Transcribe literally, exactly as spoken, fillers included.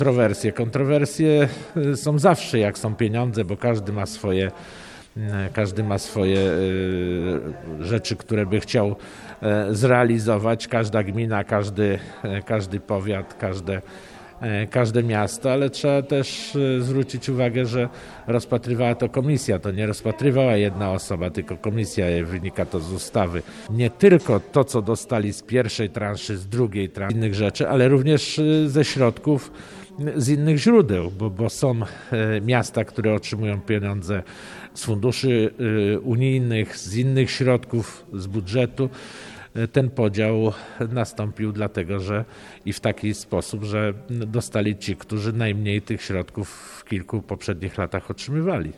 Kontrowersje. Kontrowersje są zawsze, jak są pieniądze, bo każdy ma swoje, każdy ma swoje rzeczy, które by chciał zrealizować. Każda gmina, każdy, każdy powiat, każde, każde miasto, ale trzeba też zwrócić uwagę, że rozpatrywała to komisja. To nie rozpatrywała jedna osoba, tylko komisja, wynika to z ustawy. Nie tylko to, co dostali z pierwszej transzy, z drugiej transzy, innych rzeczy, ale również ze środków z innych źródeł, bo, bo są miasta, które otrzymują pieniądze z funduszy unijnych, z innych środków, z budżetu. Ten podział nastąpił dlatego, że i w taki sposób, że dostali ci, którzy najmniej tych środków w kilku poprzednich latach otrzymywali.